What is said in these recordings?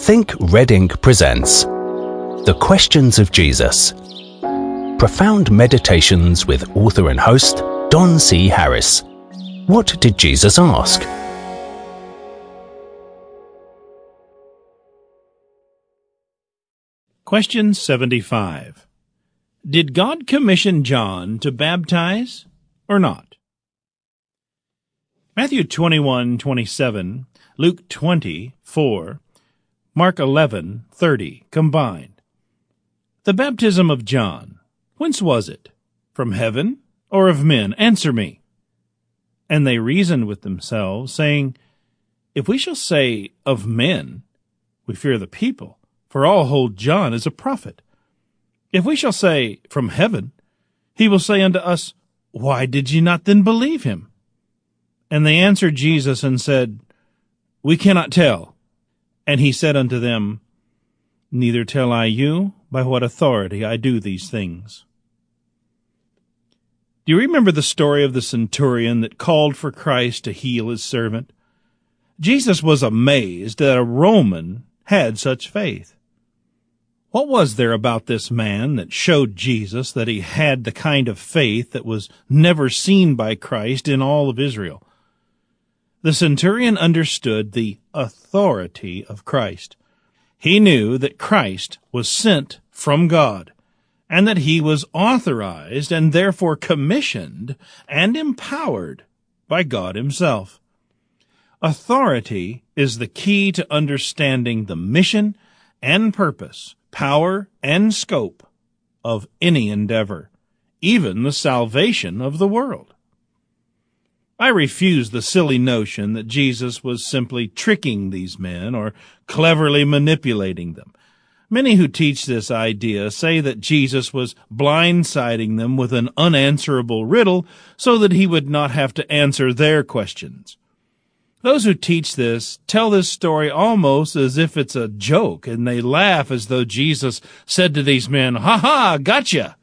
Think Red Ink presents The Questions of Jesus. Profound meditations with author and host Don C. Harris. What did Jesus ask? Question 75. Did God commission John to baptize or not? Matthew 21:27, Luke 20:4, Mark 11:30 combined. The baptism of John, whence was it? From heaven or of men? Answer me. And they reasoned with themselves, saying, If we shall say of men, we fear the people, for all hold John as a prophet. If we shall say from heaven, he will say unto us, Why did ye not then believe him? And they answered Jesus and said, We cannot tell. And he said unto them, Neither tell I you by what authority I do these things. Do you remember the story of the centurion that called for Christ to heal his servant? Jesus was amazed that a Roman had such faith. What was there about this man that showed Jesus that he had the kind of faith that was never seen by Christ in all of Israel? The centurion understood the authority of Christ. He knew that Christ was sent from God, and that he was authorized and therefore commissioned and empowered by God himself. Authority is the key to understanding the mission and purpose, power and scope of any endeavor, even the salvation of the world. I refuse the silly notion that Jesus was simply tricking these men or cleverly manipulating them. Many who teach this idea say that Jesus was blindsiding them with an unanswerable riddle so that he would not have to answer their questions. Those who teach this tell this story almost as if it's a joke, and they laugh as though Jesus said to these men, Ha ha, gotcha!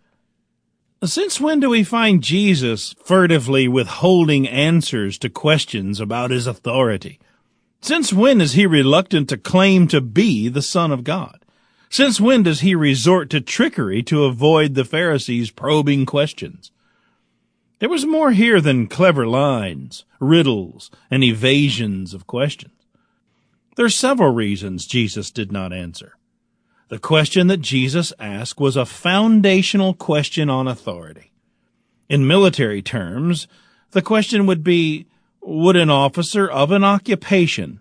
Since when do we find Jesus furtively withholding answers to questions about his authority? Since when is he reluctant to claim to be the Son of God? Since when does he resort to trickery to avoid the Pharisees' probing questions? There was more here than clever lines, riddles, and evasions of questions. There are several reasons Jesus did not answer. The question that Jesus asked was a foundational question on authority. In military terms, the question would be, would an officer of an occupation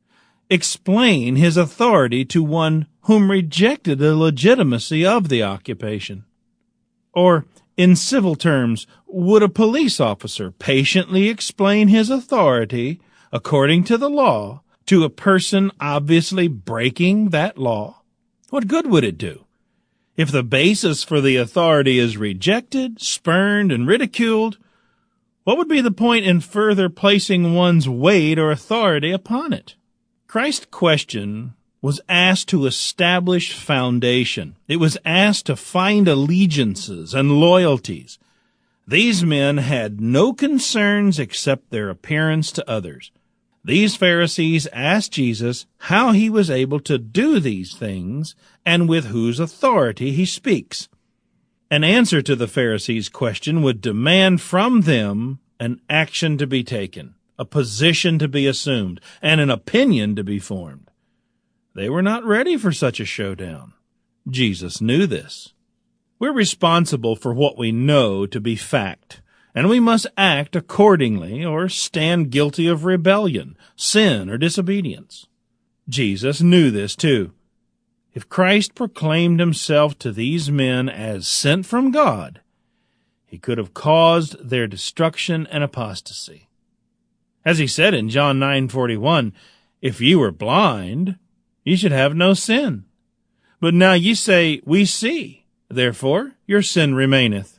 explain his authority to one whom rejected the legitimacy of the occupation? Or, in civil terms, would a police officer patiently explain his authority, according to the law, to a person obviously breaking that law? What good would it do? If the basis for the authority is rejected, spurned, and ridiculed, what would be the point in further placing one's weight or authority upon it? Christ's question was asked to establish foundation. It was asked to find allegiances and loyalties. These men had no concerns except their appearance to others. These Pharisees asked Jesus how he was able to do these things and with whose authority he speaks. An answer to the Pharisees' question would demand from them an action to be taken, a position to be assumed, and an opinion to be formed. They were not ready for such a showdown. Jesus knew this. We're responsible for what we know to be fact, and we must act accordingly or stand guilty of rebellion, sin, or disobedience. Jesus knew this too. If Christ proclaimed himself to these men as sent from God, he could have caused their destruction and apostasy. As he said in John 9:41, If ye were blind, ye should have no sin. But now ye say, We see, therefore your sin remaineth.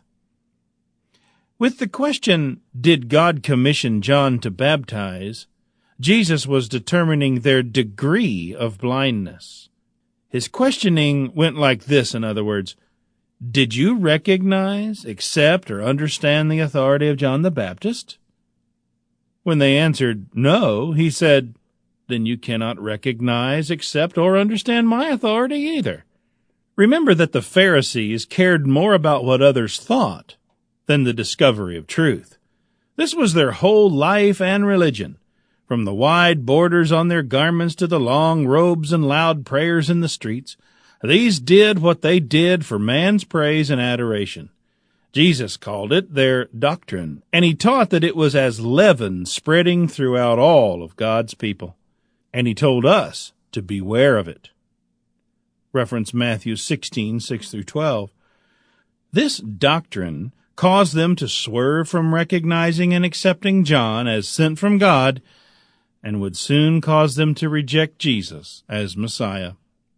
With the question, did God commission John to baptize, Jesus was determining their degree of blindness. His questioning went like this, in other words, did you recognize, accept, or understand the authority of John the Baptist? When they answered no, he said, then you cannot recognize, accept, or understand my authority either. Remember that the Pharisees cared more about what others thought than the discovery of truth. This was their whole life and religion, from the wide borders on their garments to the long robes and loud prayers in the streets. These did what they did for man's praise and adoration. Jesus called it their doctrine, and he taught that it was as leaven spreading throughout all of God's people. And he told us to beware of it. Reference Matthew 16, 6 through 12. This doctrine caused them to swerve from recognizing and accepting John as sent from God, and would soon cause them to reject Jesus as Messiah.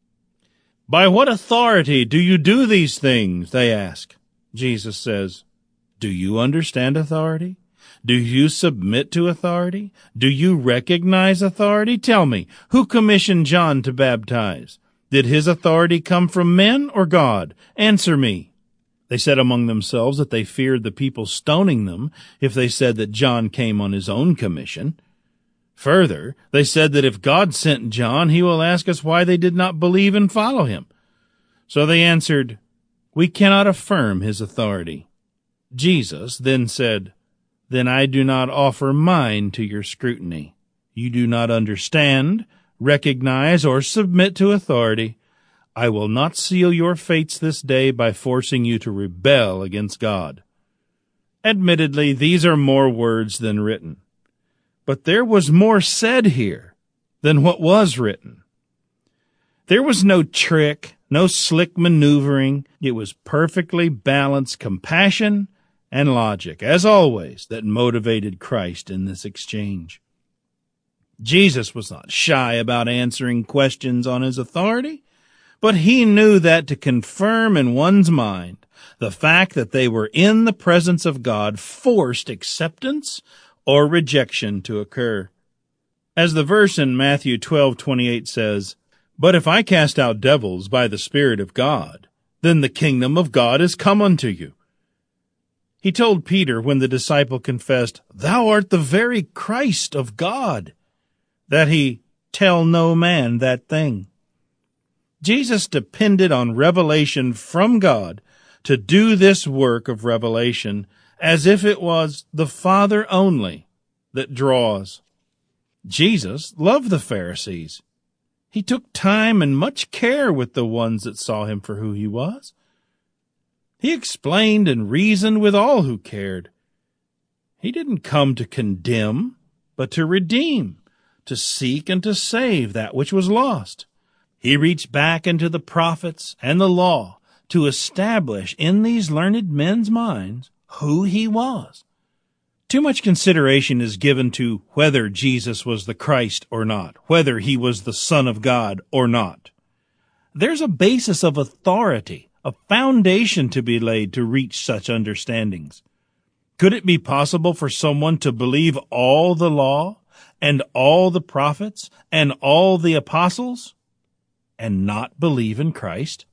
By what authority do you do these things? They ask. Jesus says, do you understand authority? Do you submit to authority? Do you recognize authority? Tell me, who commissioned John to baptize? Did his authority come from men or God? Answer me. They said among themselves that they feared the people stoning them if they said that John came on his own commission. Further, they said that if God sent John, he will ask us why they did not believe and follow him. So they answered, we cannot affirm his authority. Jesus then said, then I do not offer mine to your scrutiny. You do not understand, recognize, or submit to authority. I will not seal your fates this day by forcing you to rebel against God. Admittedly, these are more words than written. But there was more said here than what was written. There was no trick, no slick maneuvering. It was perfectly balanced compassion and logic, as always, that motivated Christ in this exchange. Jesus was not shy about answering questions on his authority, but he knew that to confirm in one's mind the fact that they were in the presence of God forced acceptance or rejection to occur. As the verse in Matthew 12:28 says, but if I cast out devils by the Spirit of God, then the kingdom of God is come unto you. He told Peter when the disciple confessed, thou art the very Christ of God, that he tell no man that thing. Jesus depended on revelation from God to do this work of revelation as if it was the Father only that draws. Jesus loved the Pharisees. He took time and much care with the ones that saw him for who he was. He explained and reasoned with all who cared. He didn't come to condemn, but to redeem, to seek and to save that which was lost. He reached back into the prophets and the law to establish in these learned men's minds who he was. Too much consideration is given to whether Jesus was the Christ or not, whether he was the Son of God or not. There's a basis of authority, a foundation to be laid to reach such understandings. Could it be possible for someone to believe all the law and all the prophets and all the apostles and not believe in Christ?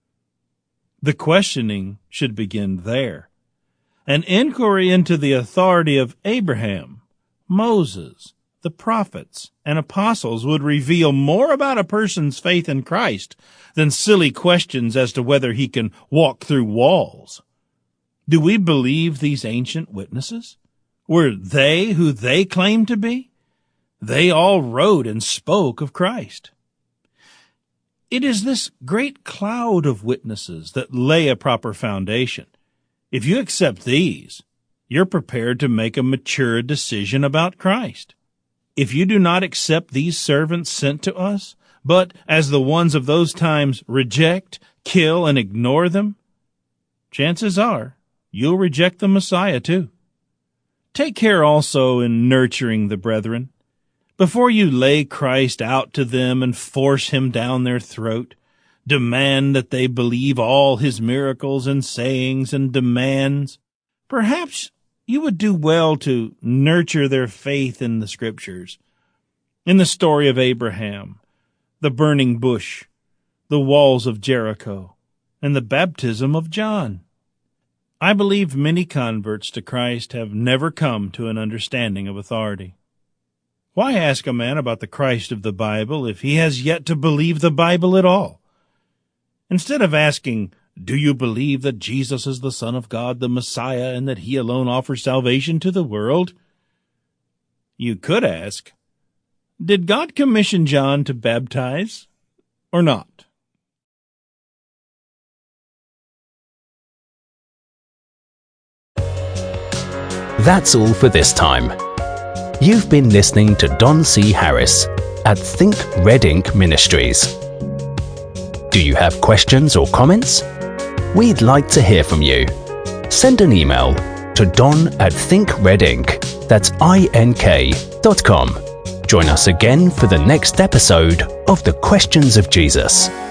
The questioning should begin there. An inquiry into the authority of Abraham, Moses, the prophets, and apostles would reveal more about a person's faith in Christ than silly questions as to whether he can walk through walls. Do we believe these ancient witnesses? Were they who they claimed to be? They all wrote and spoke of Christ. It is this great cloud of witnesses that lay a proper foundation. If you accept these, you're prepared to make a mature decision about Christ. If you do not accept these servants sent to us, but as the ones of those times reject, kill, and ignore them, chances are you'll reject the Messiah too. Take care also in nurturing the brethren. Before you lay Christ out to them and force him down their throat, demand that they believe all his miracles and sayings and demands, perhaps you would do well to nurture their faith in the Scriptures, in the story of Abraham, the burning bush, the walls of Jericho, and the baptism of John. I believe many converts to Christ have never come to an understanding of authority. Why ask a man about the Christ of the Bible if he has yet to believe the Bible at all? Instead of asking, do you believe that Jesus is the Son of God, the Messiah, and that he alone offers salvation to the world? You could ask, did God commission John to baptize or not? That's all for this time. You've been listening to Don C. Harris at Think Red Ink Ministries. Do you have questions or comments? We'd like to hear from you. Send an email to don@thinkredink, that's ink.com. Join us again for the next episode of The Questions of Jesus.